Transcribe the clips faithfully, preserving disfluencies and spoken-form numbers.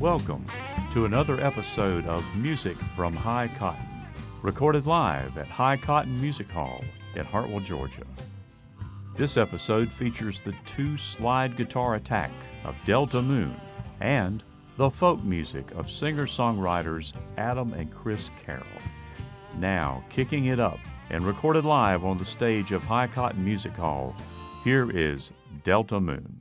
Welcome to another episode of Music from High Cotton, recorded live at High Cotton Music Hall in Hartwell, Georgia. This episode features the two slide guitar attack of Delta Moon and the folk music of singer-songwriters Adam and Chris Carroll. Now, kicking it up and recorded live on the stage of High Cotton Music Hall, here is Delta Moon.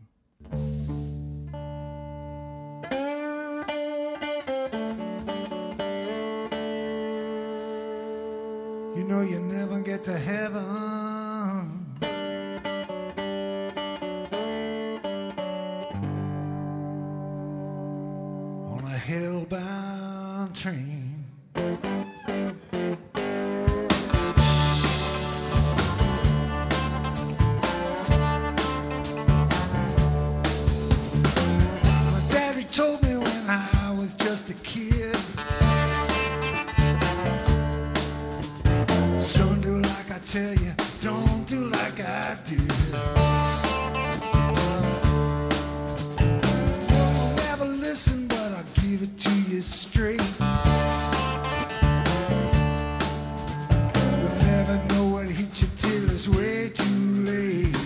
You know you never get to heaven on a hell-bound train. My daddy told me when I was just a kid, son, do like I tell you, don't do like I did. You'll never listen, but I'll give it to you straight. You'll never know what hit you till it's way too late.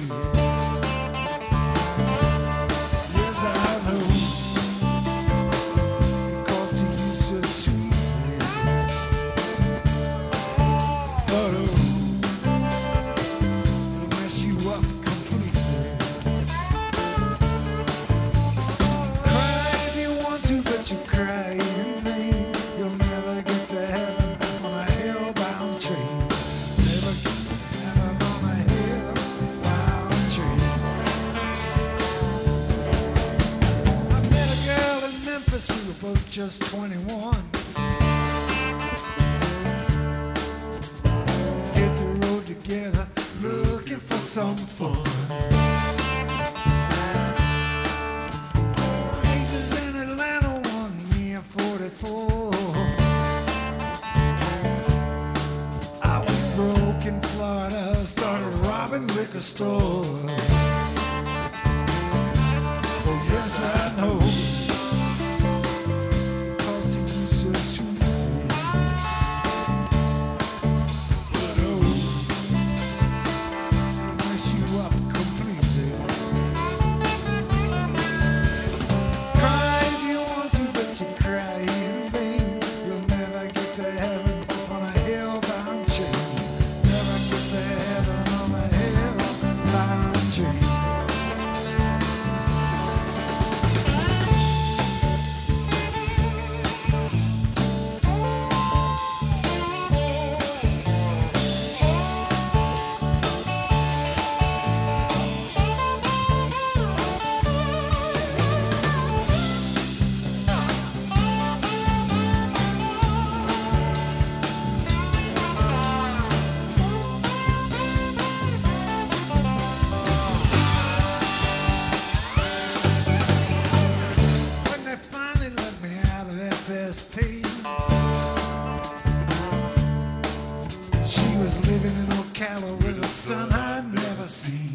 Yes, I know it cost to you so sweet, but oh, it'll mess you up completely. Cry if you want to, but you cry in vain. You'll never get to heaven on a hell-bound train. Never get to heaven on a hell-bound train. I met a girl in Memphis, we were both just twenty-one. Hit the road together, looking for some fun. Places in Atlanta, one near forty-four. I was broke in Florida, started robbing liquor stores. Oh yes, I know, cost you so sweet, but oh, mess you up completely. Cry if you want to, but you cry in vain. You'll never get to heaven on a hell-bound train. Never get to heaven on a hell-bound train. When they finally let me out of F S P, she was living in Ocala with a son I'd never seen.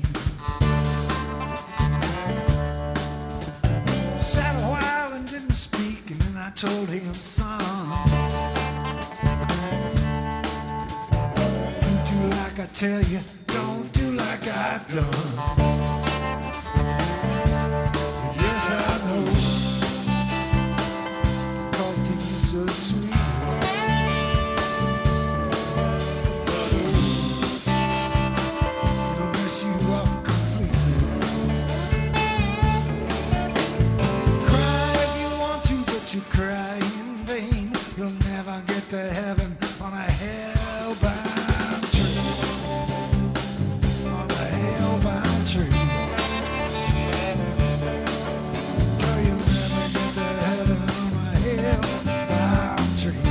Sat a while and didn't speak, and then I told him, son, you do like I tell you, don't do like I done. Yes, I know, cost you so sweet, but oh, it'll mess you up completely. Cry if you want to, but you cry in vain. You'll never get to heaven on a hell-bound train. On a hell-bound train. No, you'll never get to heaven on a hell-bound train.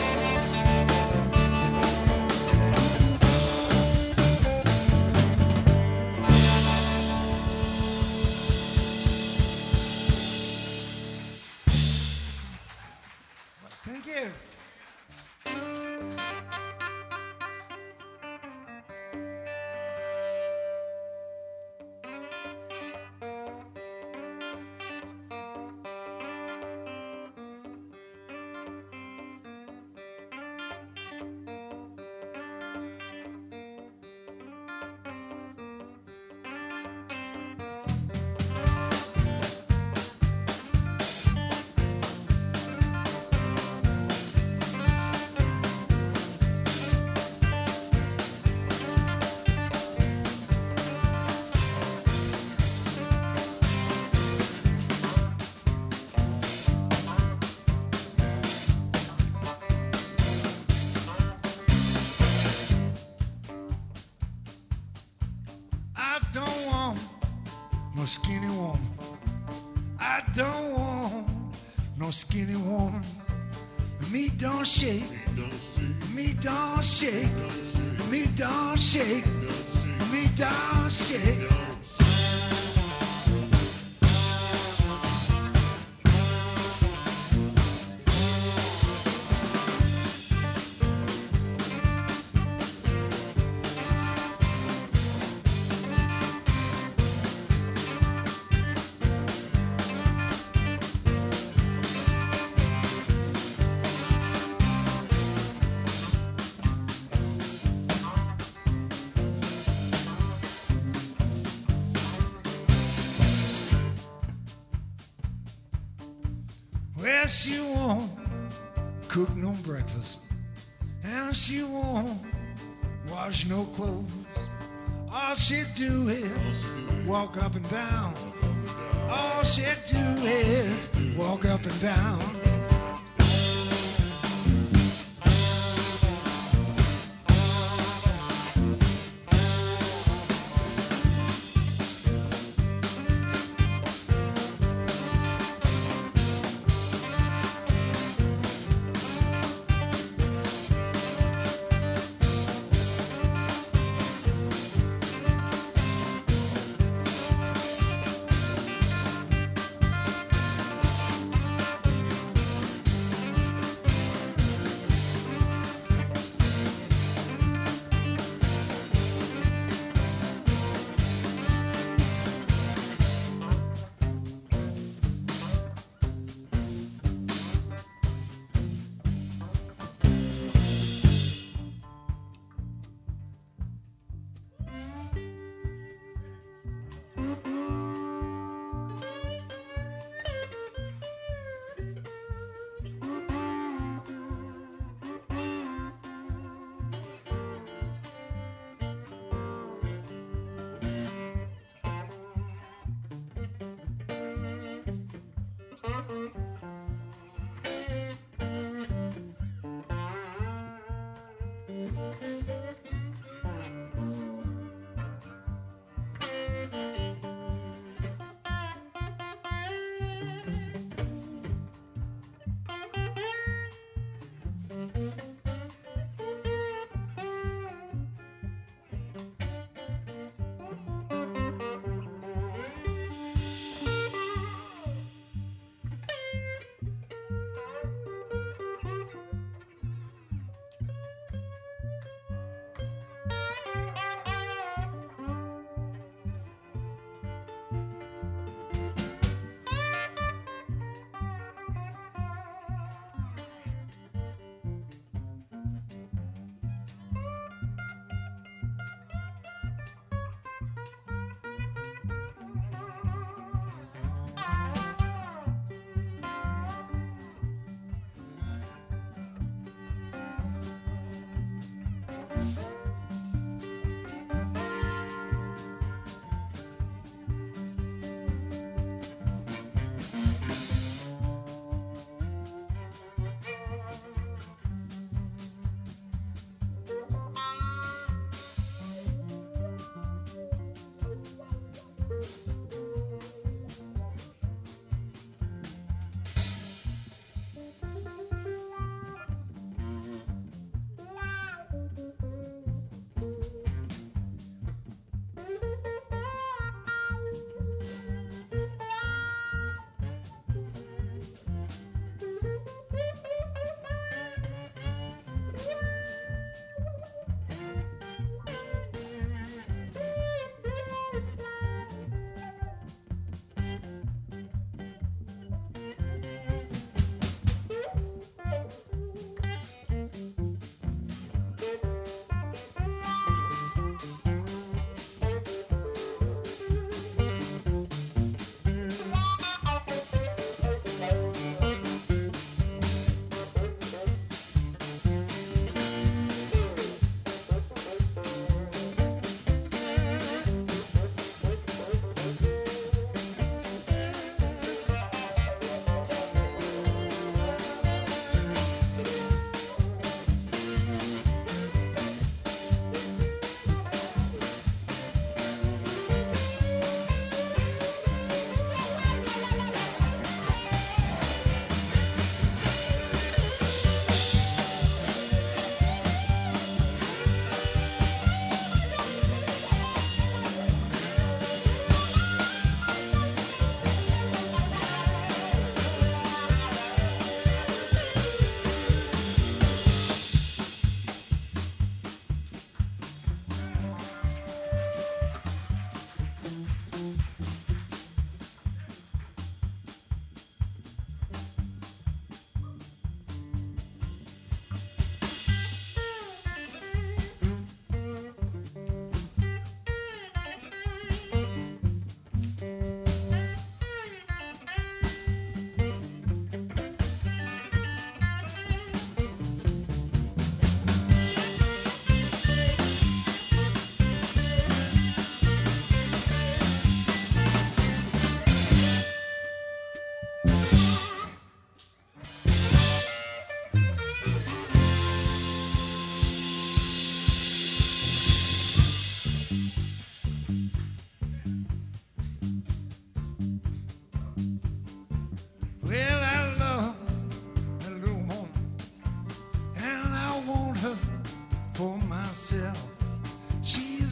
Thank you. skinny woman. I don't want no skinny woman. Me don't shake, me don't shake, me don't shake, me don't shake. Well, she won't cook no breakfast, and she won't wash no clothes. All she do is walk up and down. All she do is walk up and down.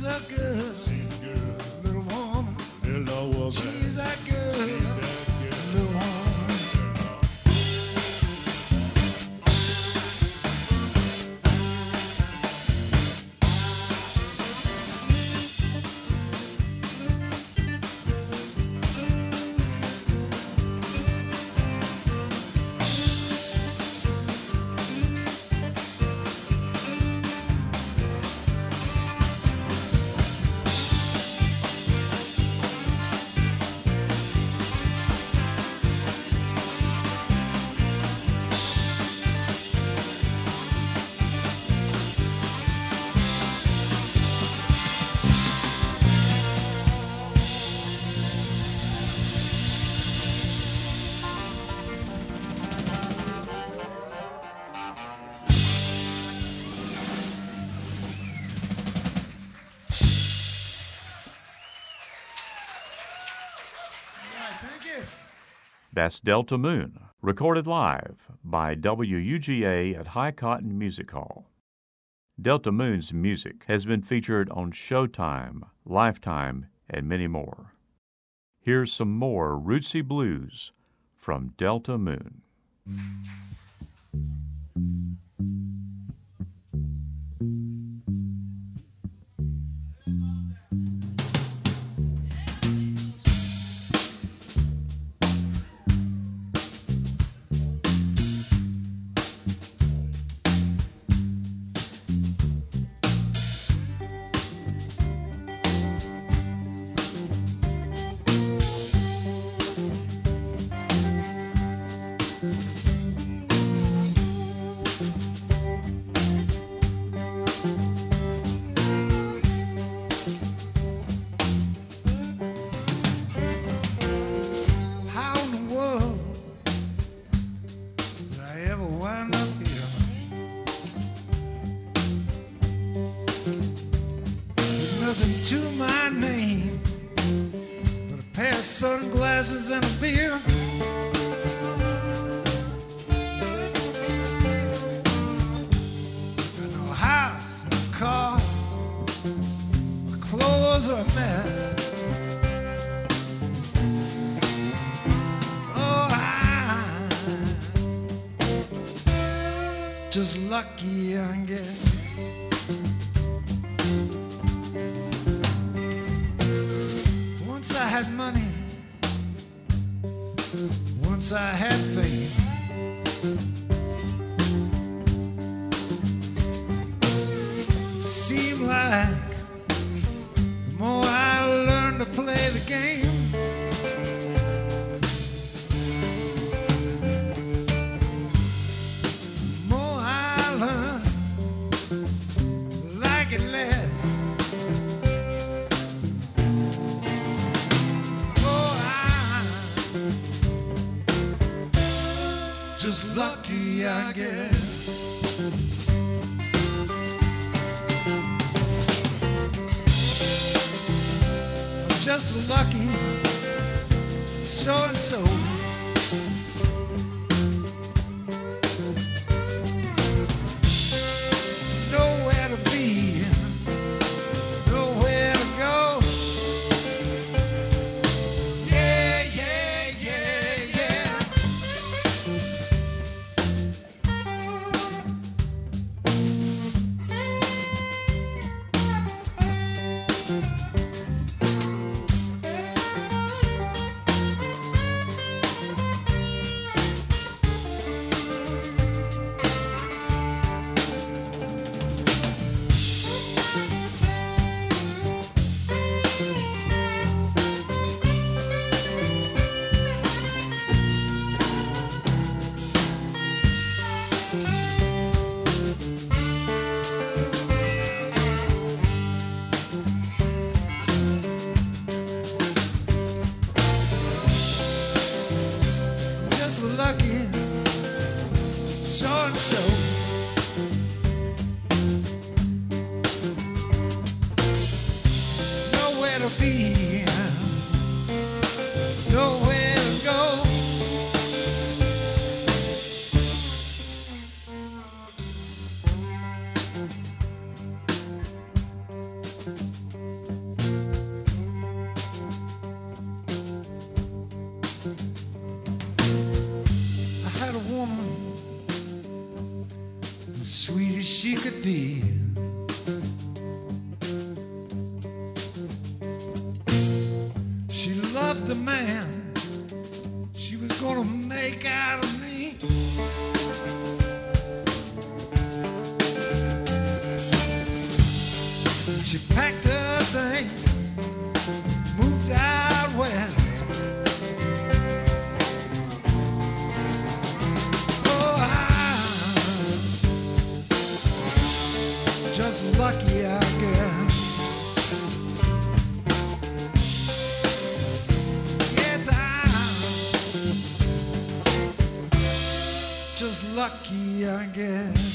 a good She's good. little woman. Little woman. She's a good She's little woman. That's Delta Moon, recorded live by W U G A at High Cotton Music Hall. Delta Moon's music has been featured on Showtime, Lifetime, and many more. Here's some more rootsy blues from Delta Moon. To my name, but a pair of sunglasses and a beer. Got no house, no car, my clothes are a mess. Oh, I'm just lucky, I guess. Once I had money, once I had fame. It seemed like the more I learned to play the game, the more I learned to like it less. Just lucky, I guess. I'm just a lucky so-and-so. Nowhere to be, nowhere to go. Yeah, yeah, yeah, yeah. Lucky so-and-so. Nowhere to be, nowhere to go. woman, as sweet as she could be. She loved the man she was gonna make out of me. She packed her things, moved out west. Oh, I'm just lucky, I guess. Yes, I'm just lucky, I guess.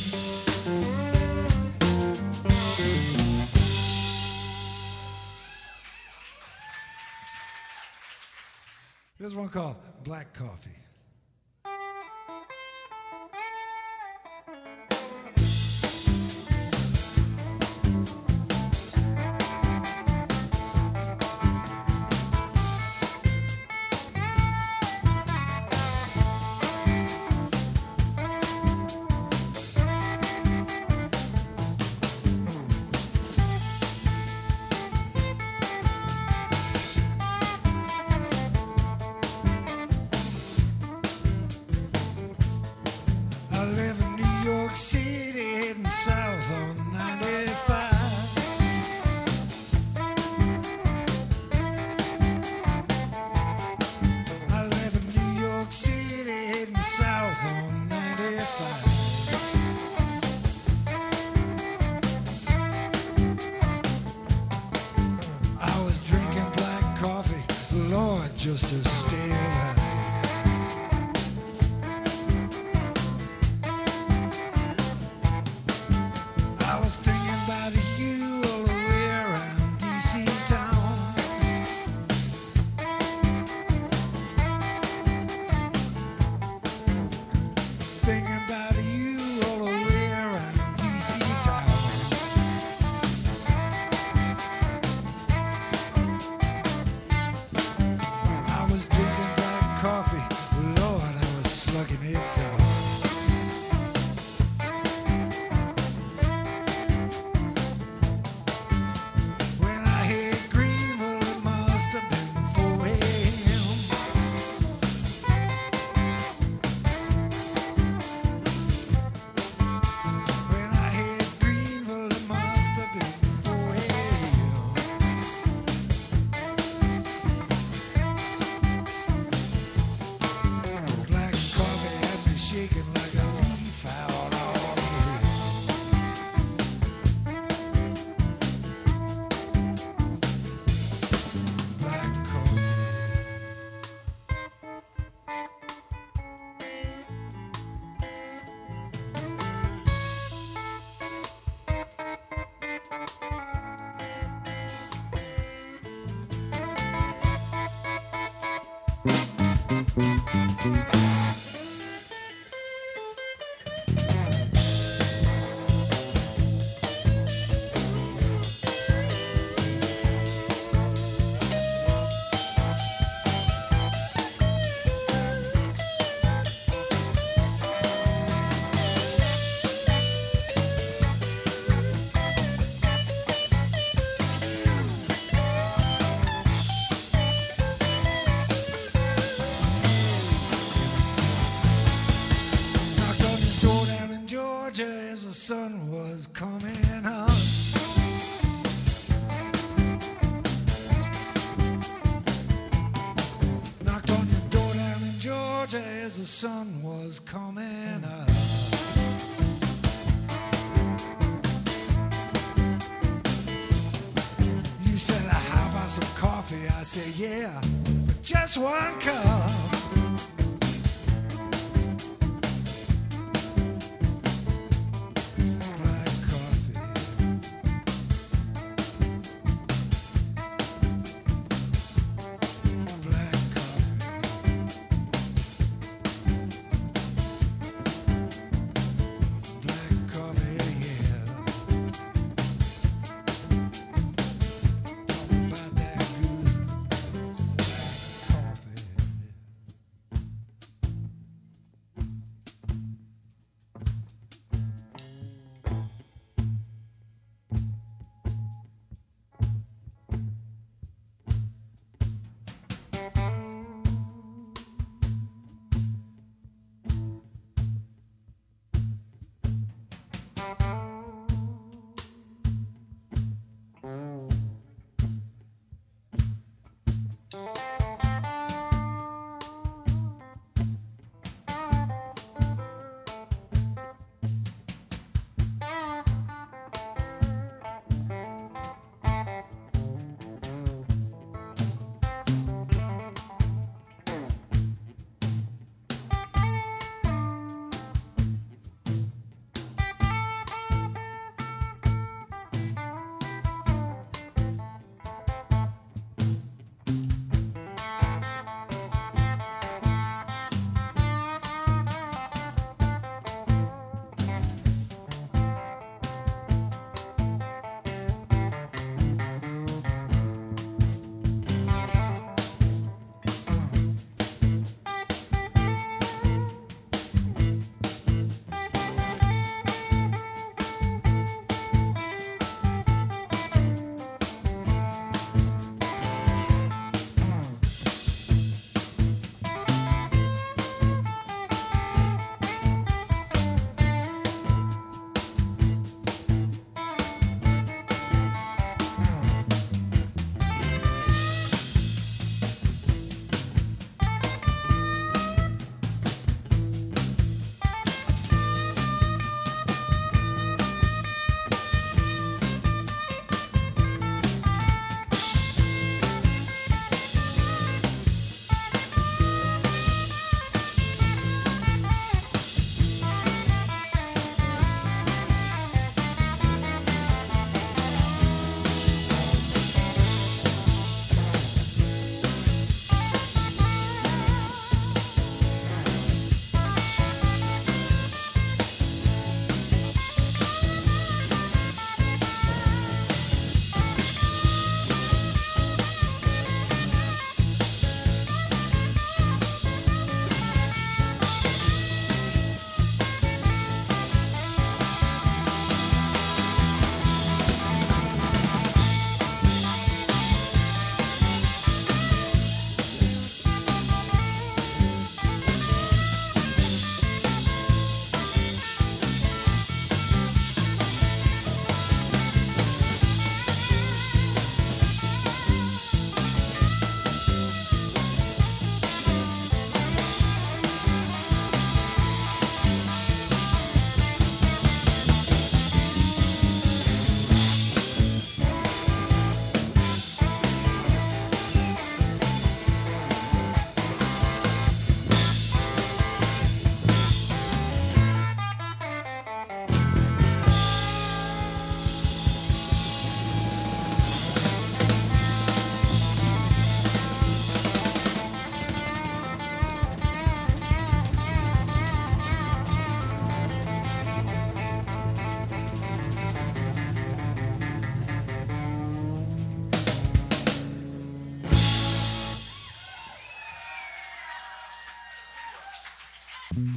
There's one called Black Coffee. I live in New York City, heading south on ninety-five. I live in New York City, heading south on ninety-five. I was drinking black coffee, Lord, just to stay alive. I was thinking about you all the way around D C town. Thinking about you all the way around D C town. I was drinking black coffee, Lord, I was slugging it down. When I hit Greenville, it must have been four a.m. When I hit Greenville, it must have been four a.m. Black coffee had me shaking like a leaf out on the hill. Black coffee. Knocked on your door down in Georgia as the sun was coming up. Knocked on your door down in Georgia as the sun was coming up. You said, how about some coffee? I said, yeah, but just one cup. Black coffee. Black coffee. Black coffee, yeah. Talking about that good black coffee.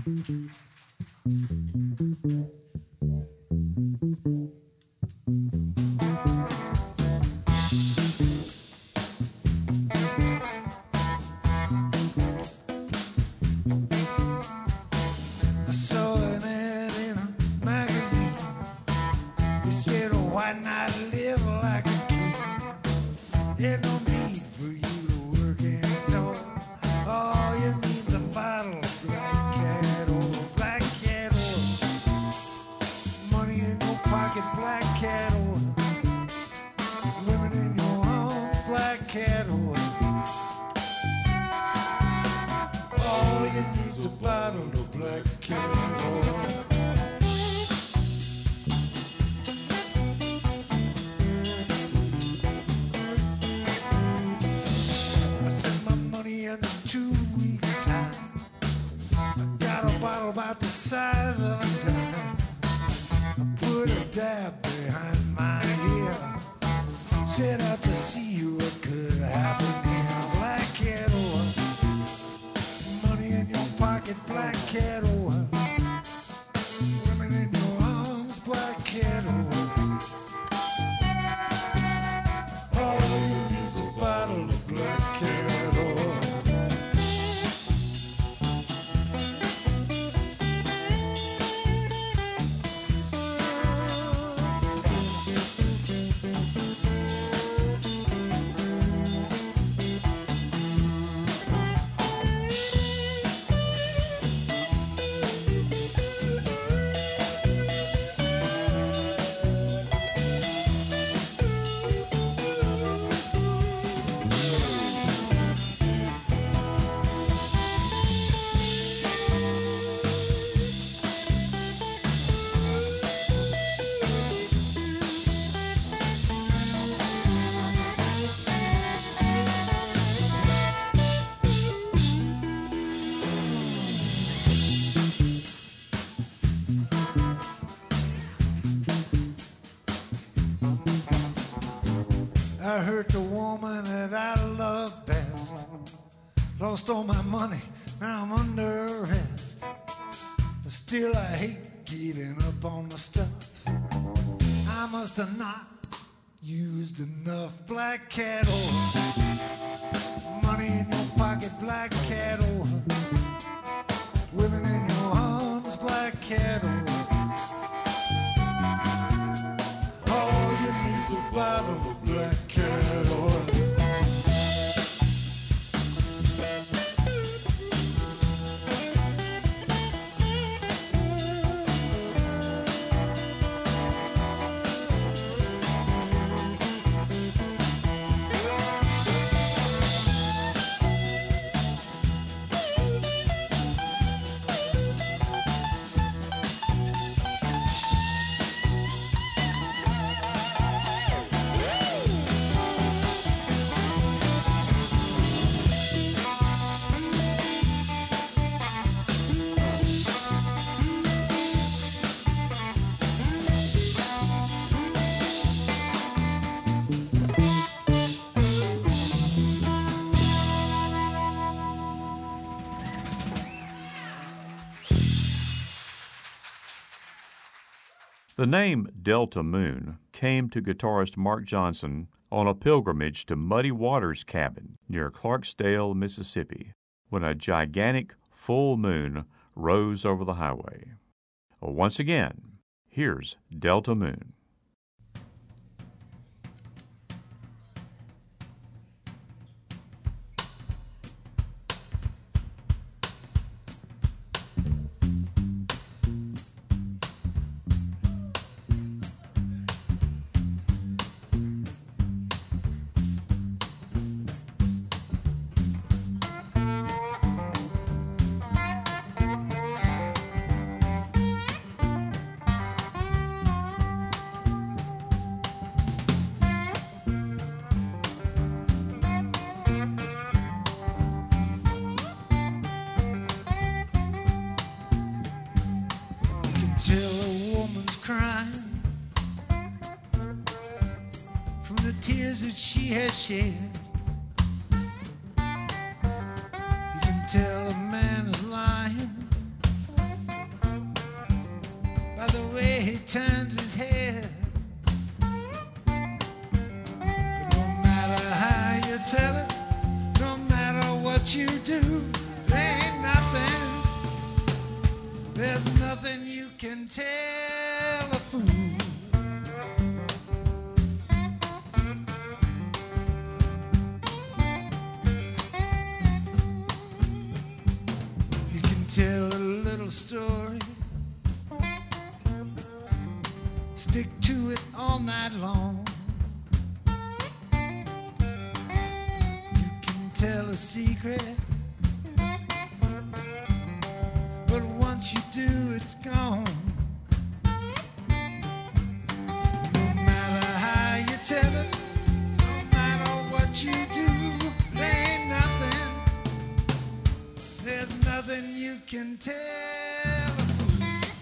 I saw an ad in a magazine. They said, oh, why not live like a king? There's no need for you to work and toil. All you need's a bottle of black cat oil, black cat oil. Money in your pocket, black cat oil. Women in your arms, black cat oil. All you need's a bottle of black cat oil. I sent my money in two weeks' time. I got a bottle about the size of a dime. I put a dab behind my ear. Set out to see what could happen here. Black cat oil. Money in your pocket, black cat oil. Women in your arms, black cat oil. All you need's a bottle of black cat oil. I hurt the woman that I love best. Lost all my money, now I'm under arrest. Still I hate giving up on the stuff. I must have not used enough black cat oil. Money in your pocket, black cat oil. Women in your arms, black cat oil. All you need's a bottle of black cat oil. The name Delta Moon came to guitarist Mark Johnson on a pilgrimage to Muddy Waters Cabin near Clarksdale, Mississippi, when a gigantic full moon rose over the highway. Once again, here's Delta Moon. Till a woman's crying from the tears that she has shed. You can tell a man is lying he turns his head. But no matter how you tell it, no matter what you do, there ain't nothing, there's nothing you can tell a fool. You can tell a little story, stick to it all night long. You can tell a secret, but once you do, it's gone. No matter how you tell it, no matter what you do, there ain't nothing, there's nothing you can tell a fool.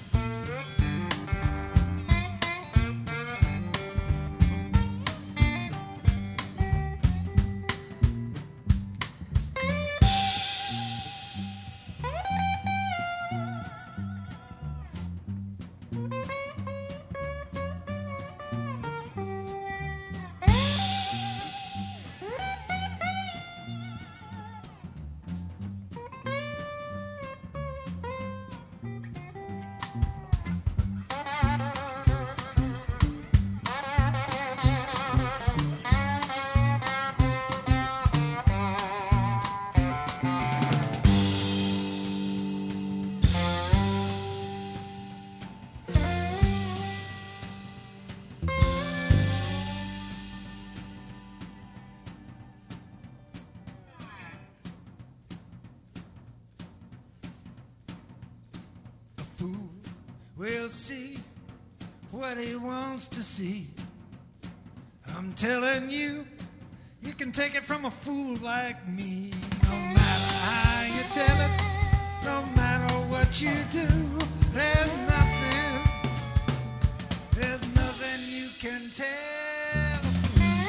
Fool will see what he wants to see. I'm telling you, you can take it from a fool like me. No matter how you tell it, no matter what you do, there's nothing, there's nothing you can tell a fool.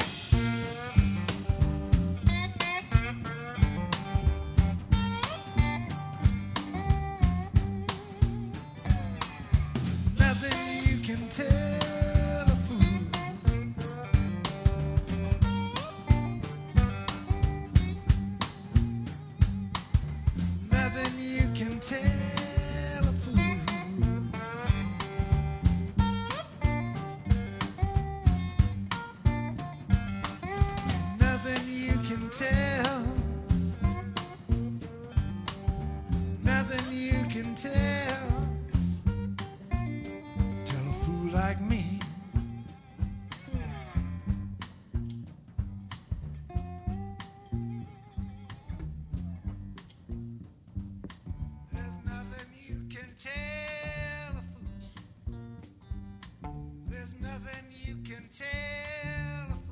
Nothing you can tell a fool. Nothing you can tell a fool. Nothing you can tell. Nothing you can tell. Tell a fool like me. There's nothing you can tell a fool. There's nothing you can tell a fool.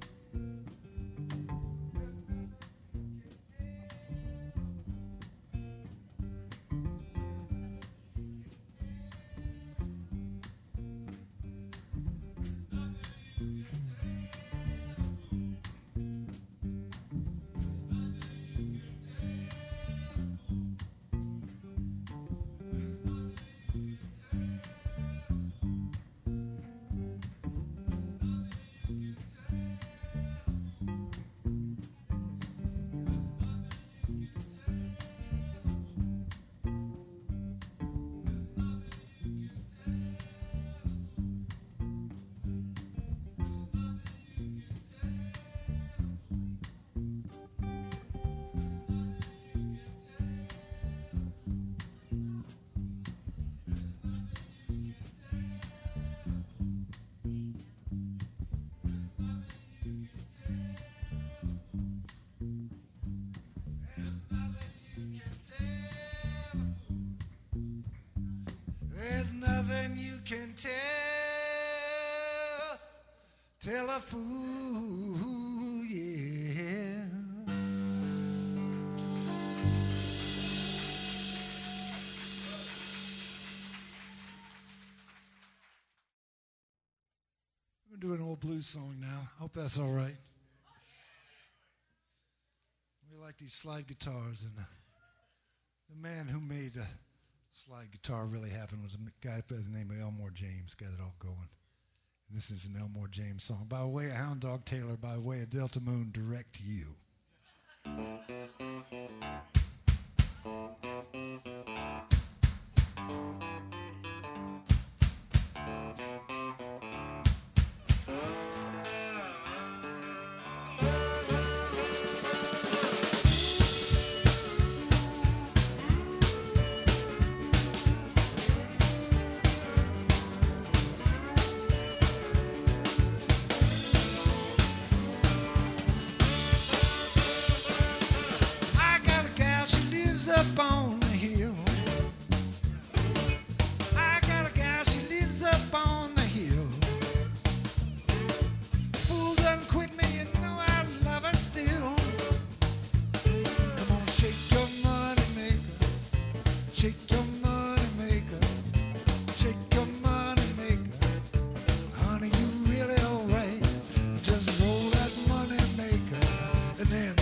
There's nothing you can tell, tell a fool, yeah. We're gonna do an old blues song now. Hope that's all right. We like these slide guitars, and the, the man who made uh, slide guitar really happened was a guy by the name of Elmore James got it all going. And this is an Elmore James song by way of Hound Dog Taylor, by way of Delta Moon, direct to you. Up on the hill, I got a gal, she lives up on the hill. Fools done quit me, you know I love her still. Come on, shake your money maker, shake your money maker, shake your money maker. Honey, you really alright? Just roll that money maker and then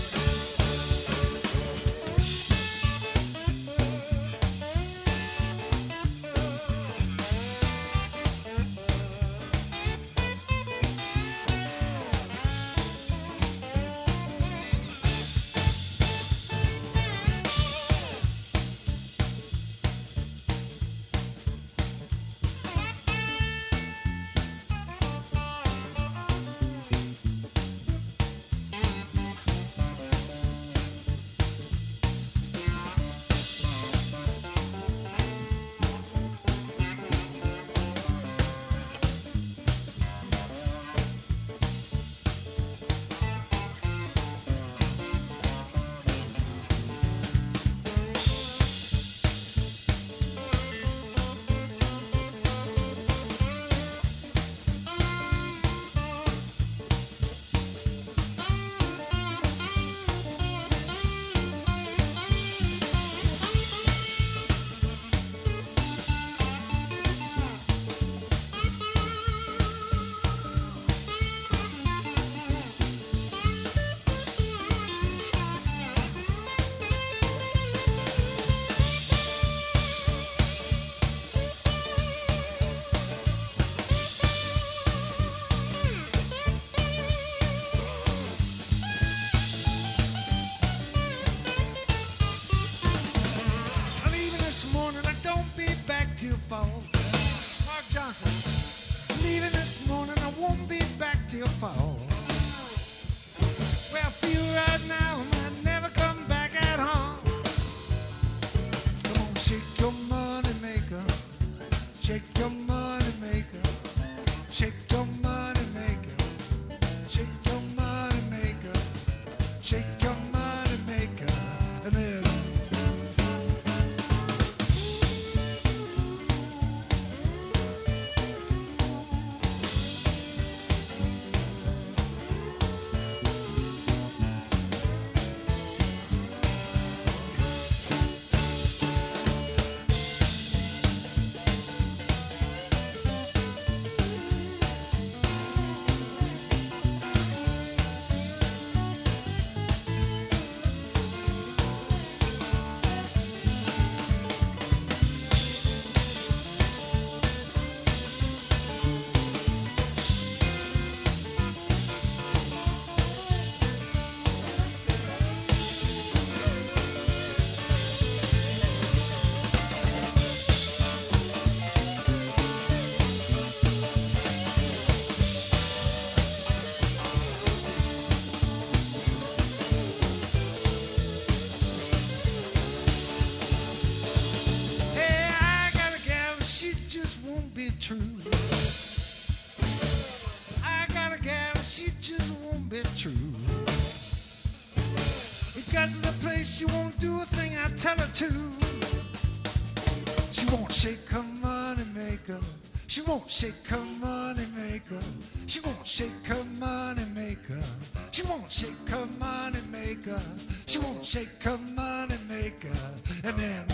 fall. Mark Johnson, leaving this morning, I won't be back till fall. Where I feel right now, I might never come back at home. Come on, shake your money maker, shake your money maker, shake your money maker, shake your money maker, shake your money maker, and then true. I got a gal, she just won't be true. It got to the place she won't do a thing I tell her to. She won't shake her money maker. She won't shake her money maker. She won't shake her money maker. She won't shake her money maker. She won't shake her money maker. And then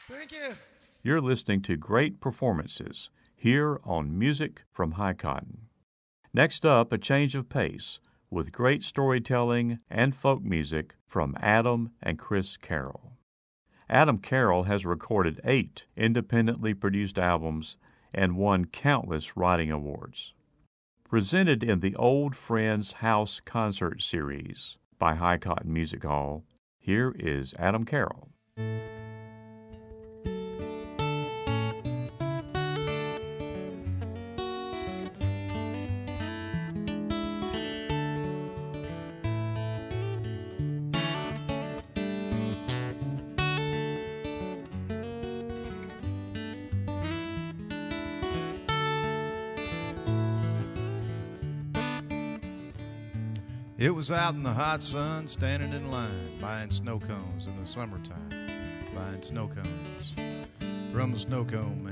Thank you. You're listening to great performances here on Music from High Cotton. Next up, a change of pace with great storytelling and folk music from Adam and Chris Carroll. Adam Carroll has recorded eight independently produced albums and won countless writing awards. Presented in the Old Friends House Concert Series by High Cotton Music Hall, here is Adam Carroll. It was out in the hot sun, standing in line, buying snow cones in the summertime, buying snow cones from a snow cone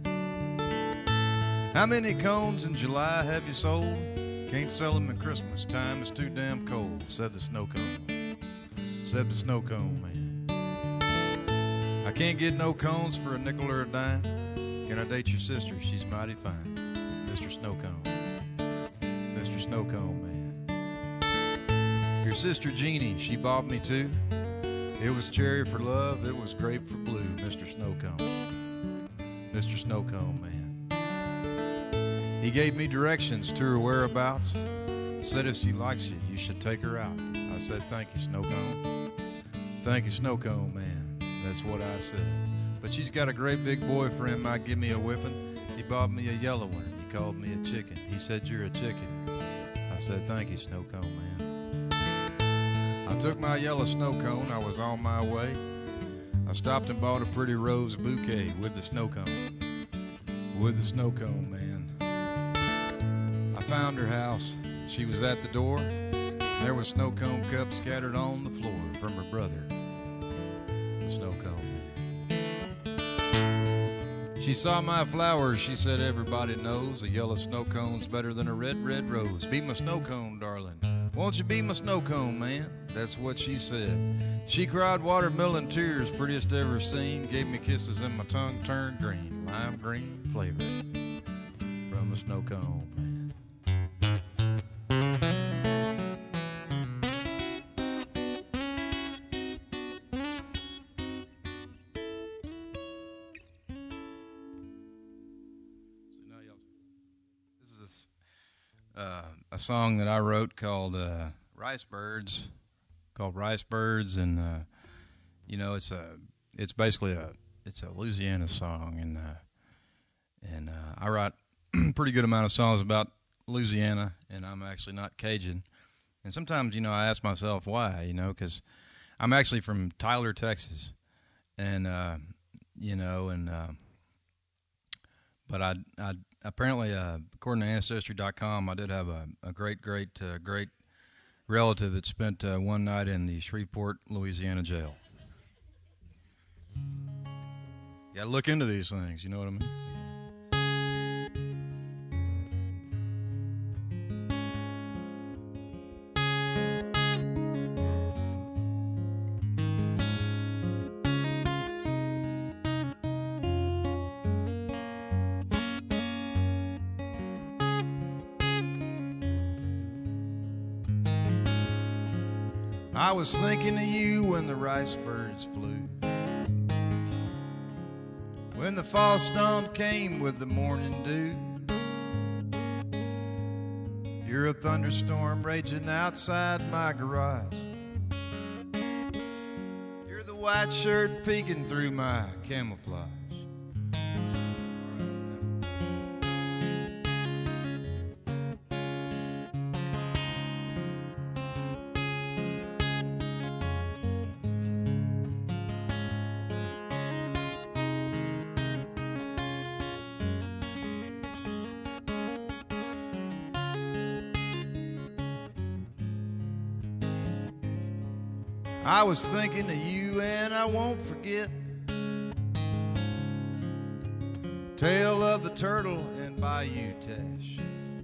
man. How many cones in July have you sold? Can't sell them at Christmas time, it's too damn cold, said the snow cone, said the snow cone man. I can't get no cones for a nickel or a dime. Can I date your sister? She's mighty fine, Mister Snow Cone, Mister Snow Cone man. Your sister Jeannie, she bought me two. It was cherry for love, it was grape for blue, Mister Snowcone, Mister Snowcone man. He gave me directions to her whereabouts, said if she likes you, you should take her out. I said, thank you, Snowcone. Thank you, Snowcone man. That's what I said. But she's got a great big boyfriend might give me a whipping. He bought me a yellow one, he called me a chicken. He said, you're a chicken. I said, thank you, Snowcone man. I took my yellow snow cone, I was on my way. I stopped and bought a pretty rose bouquet with the snow cone, with the snow cone, man. I found her house, she was at the door. There was snow cone cups scattered on the floor from her brother, the snow cone man. She saw my flowers, she said everybody knows a yellow snow cone's better than a red, red rose. Be my snow cone, darling. Won't you be my snow cone, man? That's what she said. She cried watermelon tears, prettiest ever seen. Gave me kisses and my tongue turned green, lime green flavor from a snow cone, man. This is a, uh, a song that I wrote called uh, Rice Birds. Called Rice Birds, and uh, you know, it's a, it's basically a, it's a Louisiana song, and uh, and uh, I write a pretty good amount of songs about Louisiana, and I'm actually not Cajun, and sometimes, you know, I ask myself why, you know, because I'm actually from Tyler, Texas, and uh, you know, and uh, but I, I apparently, uh, according to Ancestry dot com, I did have a, a great, great, uh, great relative that spent uh, one night in the Shreveport, Louisiana jail. You gotta look into these things, you know what I mean? I was thinking of you when the rice birds flew, when the fall storm came with the morning dew. You're a thunderstorm raging outside my garage. You're the white shirt peeking through my camouflage. I was thinking of you and I won't forget. Tale of the turtle and Bayou Teche.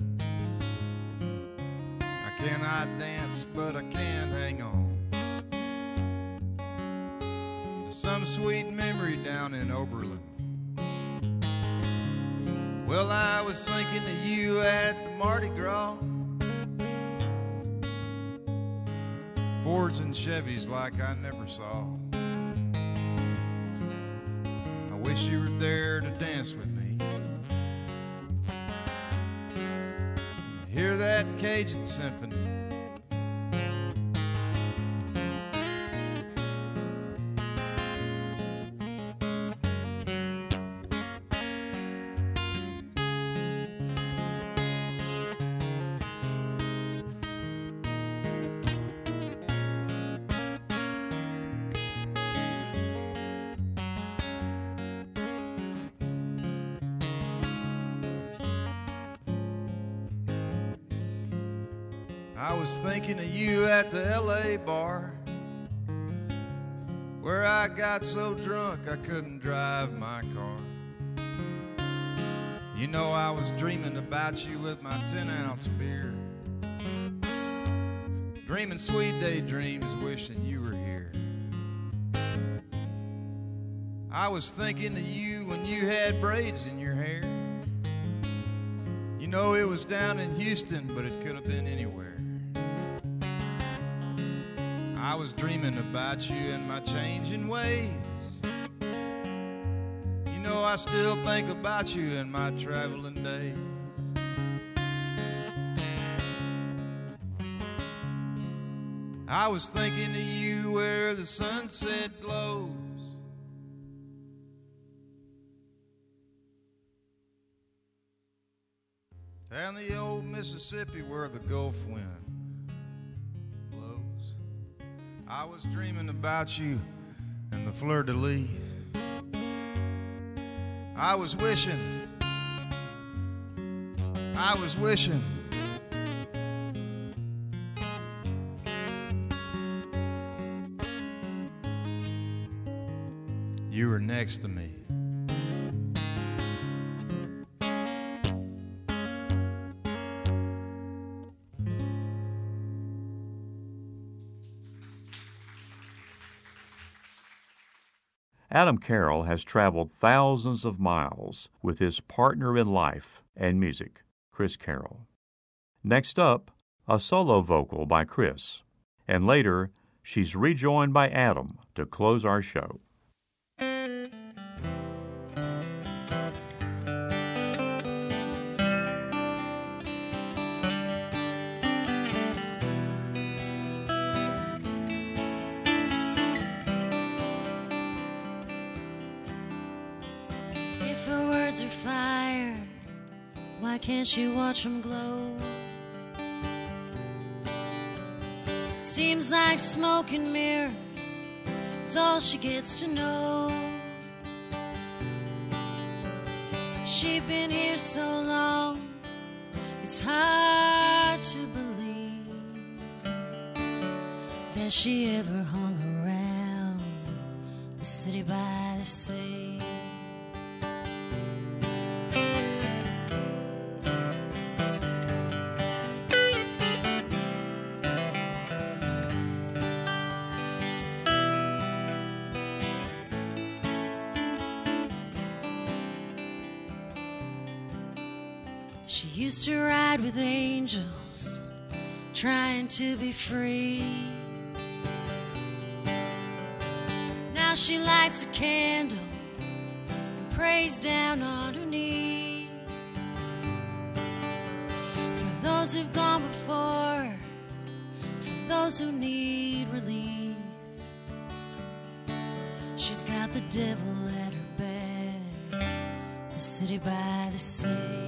I cannot dance, but I can hang on to some sweet memory down in Oberlin. Well, I was thinking of you at the Mardi Gras. Fords and Chevys like I never saw. I wish you were there to dance with me. Hear that Cajun symphony. I was thinking of you at the L A bar, where I got so drunk I couldn't drive my car. You know I was dreaming about you with my ten ounce beer, dreaming sweet daydreams, wishing you were here. I was thinking of you when you had braids in your hair. You know it was down in Houston, but it could have been anywhere. I was dreaming about you and my changing ways. You know I still think about you in my traveling days. I was thinking of you where the sunset glows. Down the old Mississippi where the Gulf wind. I was dreaming about you and the fleur-de-lis. I was wishing, I was wishing you were next to me. Adam Carroll has traveled thousands of miles with his partner in life and music, Chris Carroll. Next up, a solo vocal by Chris, and later, she's rejoined by Adam to close our show. Are fire, why can't you watch them glow? It seems like smoke and mirrors is all she gets to know. She's been here so long, it's hard to believe that she ever hung around the city by the sea. She used to ride with angels, trying to be free. Now she lights a candle and prays down on her knees for those who've gone before, for those who need relief. She's got the devil at her back, the city by the sea.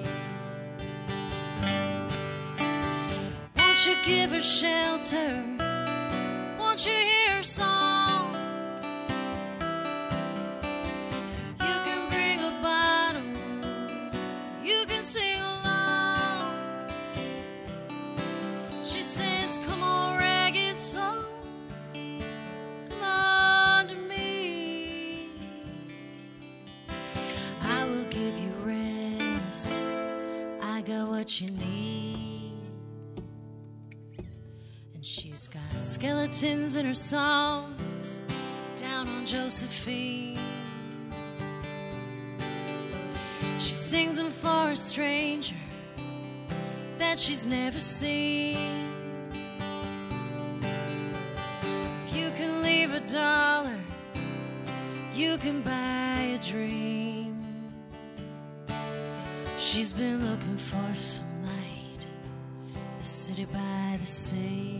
Won't you give her shelter? Won't you hear her song? You can bring a bottle, you can sing along. She says, come on, ragged souls, come on to me. I will give you rest, I got what you need. She's got skeletons in her songs down on Josephine. She sings them for a stranger that she's never seen. If you can leave a dollar, you can buy a dream. She's been looking for some light, the city by the sea.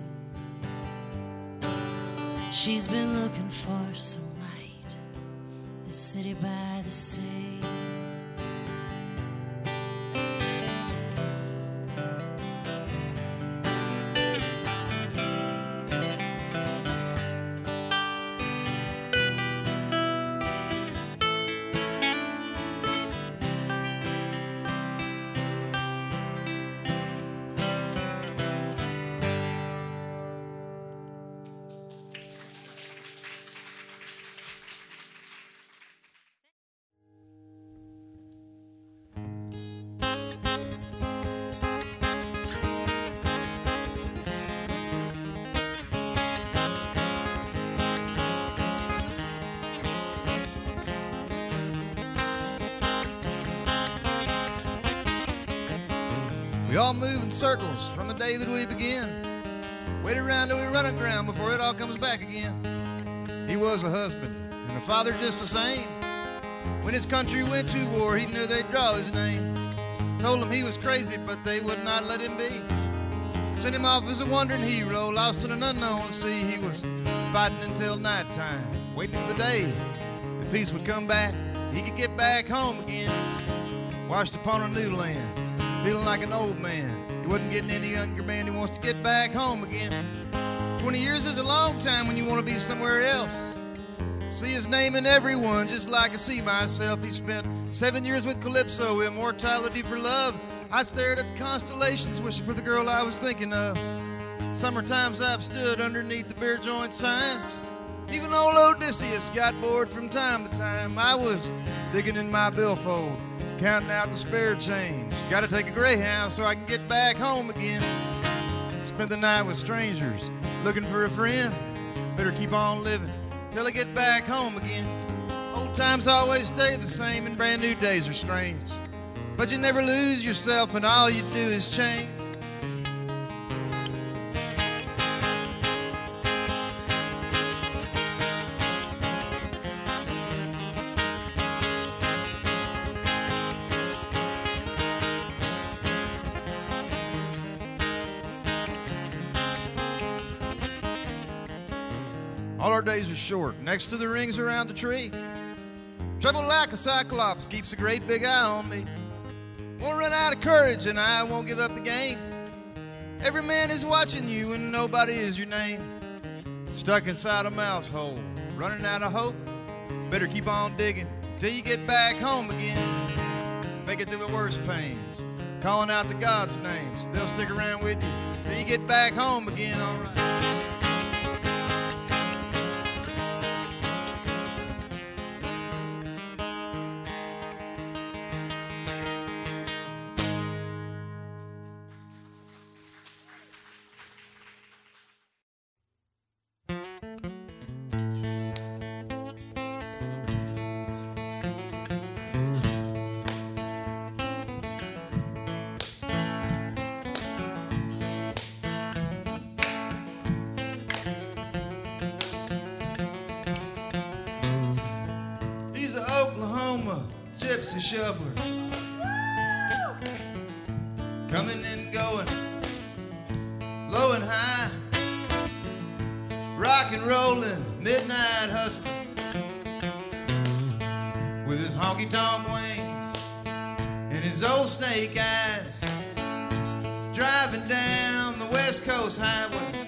She's been looking for some light, the city by the sea. We all move in circles from the day that we begin. Wait around till we run aground before it all comes back again. He was a husband and a father just the same. When his country went to war, he knew they'd draw his name. Told him he was crazy, but they would not let him be. Sent him off as a wandering hero, lost in an unknown sea. He was fighting until nighttime, waiting for the day that peace would come back. He could get back home again, washed upon a new land, feeling like an old man. He wasn't getting any younger, man. He wants to get back home again. Twenty years is a long time when you want to be somewhere else. See his name in everyone, just like I see myself. He spent seven years with Calypso, immortality for love. I stared at the constellations, wishing for the girl I was thinking of. Summertimes I've stood underneath the beer joint signs. Even old Odysseus got bored from time to time. I was digging in my billfold, counting out the spare change. Gotta take a Greyhound so I can get back home again. Spent the night with strangers, looking for a friend. Better keep on living till I get back home again. Old times always stay the same and brand new days are strange. But you never lose yourself and all you do is change. All our days are short, next to the rings around the tree. Trouble like a cyclops keeps a great big eye on me. Won't run out of courage and I won't give up the game. Every man is watching you and nobody is your name. Stuck inside a mouse hole, running out of hope. Better keep on digging till you get back home again. Make it through the worst pains, calling out the God's names. They'll stick around with you till you get back home again, all right. Gypsy shuffler, coming and going, low and high, rock and rolling, midnight hustler, with his honky-tonk wings and his old snake eyes, driving down the West Coast highway.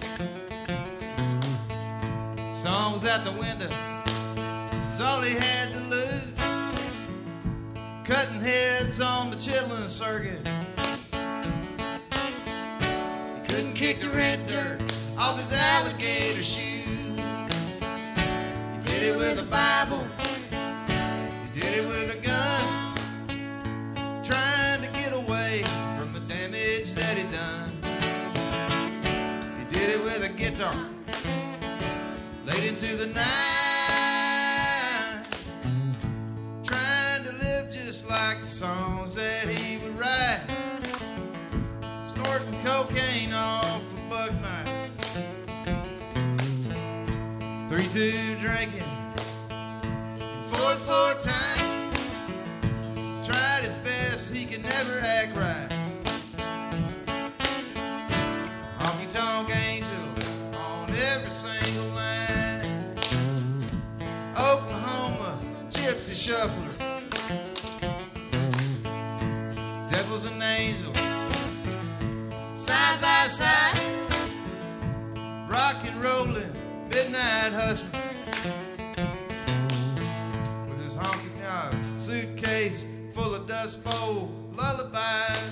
Songs out the window, it's all he had to lose. Cutting heads on the Chitlin circuit. He couldn't kick the red dirt off his alligator shoes. He did it with a Bible. He did it with a gun. Trying to get away from the damage that he done. He did it with a guitar. Late into the night. Trying to live just like like the songs that he would write. Snorting cocaine off a buck night. three two drinking, and four four time. Tried his best, he could never act right. Honky tonk angel on every single line. Oklahoma gypsy shuffler. Devil's an angel, side by side. Rock and rollin', midnight husband. With his honky tonk suitcase full of Dust Bowl lullabies.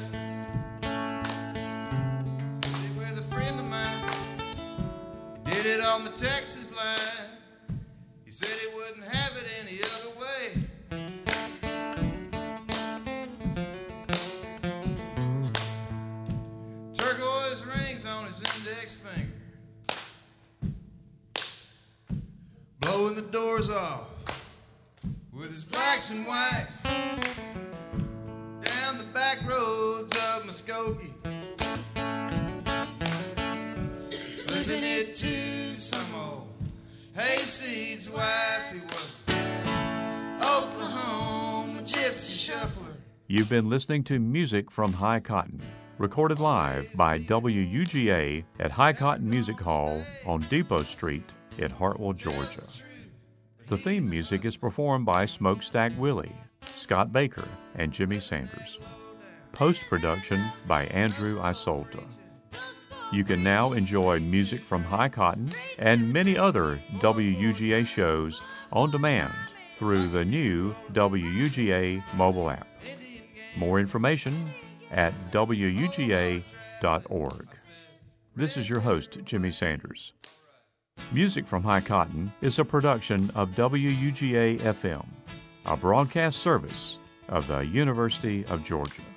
Did with a friend of mine, did it on the Texas line. He said he wouldn't have it any other way. Turquoise rings on his index finger, blowing the doors off with his blacks and whites. Down the back roads of Muskogee, slipping it to some old hayseed's wife. He was Oklahoma gypsy shuffler. You've been listening to Music from High Cotton, recorded live by W U G A at High Cotton Music Hall on Depot Street in Hartwell, Georgia. The theme music is performed by Smokestack Willie, Scott Baker, and Jimmy Sanders. Post-production by Andrew Isolta. You can now enjoy Music from High Cotton and many other W U G A shows on demand through the new W U G A mobile app. More information at W U G A dot org. This is your host, Jimmy Sanders. Music from High Cotton is a production of W U G A F M, a broadcast service of the University of Georgia.